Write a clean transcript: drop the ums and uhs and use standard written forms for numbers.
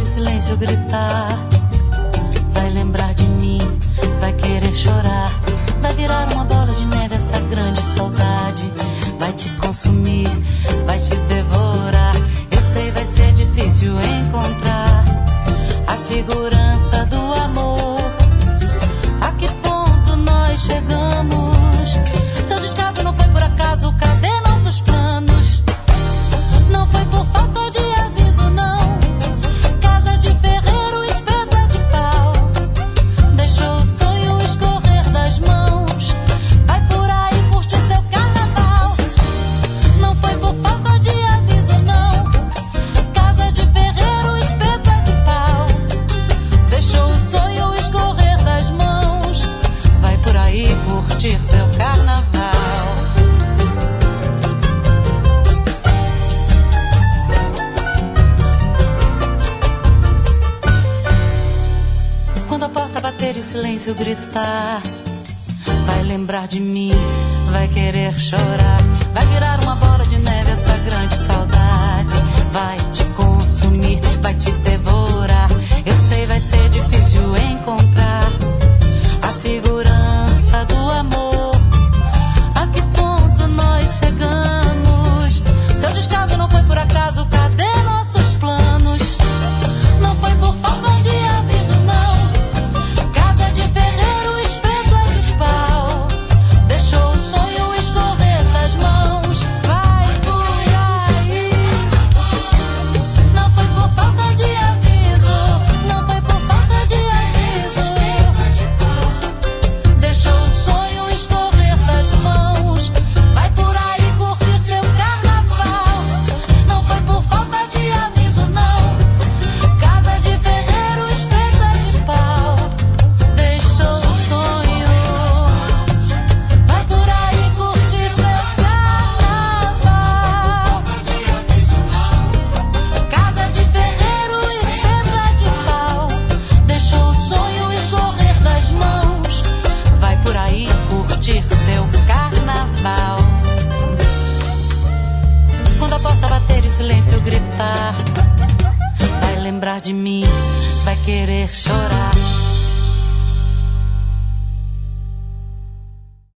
o silêncio gritar, vai lembrar de mim, vai querer chorar, vai virar uma bola de neve essa grande saudade, vai te consumir, vai te devorar. Eu sei, vai ser difícil encontrar a segurança do amor. A que ponto nós chegamos? Seu descaso não foi por acaso, cadê nossos planos? Não foi por falta de aviso, não. Casa de ferreiro, espeto é de pau. Deixou o sonho escorrer das mãos. Vai por aí curtir seu carnaval. Não foi por falta de aviso, não. Casa de ferreiro, espeto é de pau. Deixou o sonho escorrer das mãos. Vai por aí curtir seu carnaval. Quando a porta bater e o silêncio gritar, vai lembrar de mim, vai querer chorar, vai virar uma bola de neve essa grande saudade, vai te consumir, vai te devorar. Eu sei, vai ser difícil encontrar a segurança do amor. A que ponto nós chegamos? Seu descaso não foi por acaso, cadê nossos planos? Não foi por falta de aviso, não. Casa de ferreiro, espeto é de pau. Deixou o sonho escorrer das mãos. Vai por aí. Não foi por falta de aviso, não foi por falta de aviso. Deixou o sonho escorrer das mãos. Vai por aí curtir seu carnaval. Não foi por falta de aviso, não. Casa de ferreiro, espeto é de pau. Deixou o sonho. Vai por aí curtir seu carnaval. Casa de ferreiro, espeto é de pau. Deixou o sonho escorrer das mãos. Vai por aí curtir seu carnaval. Quando a porta bater e o silêncio gritar, vai lembrar de mim, vai querer chorar.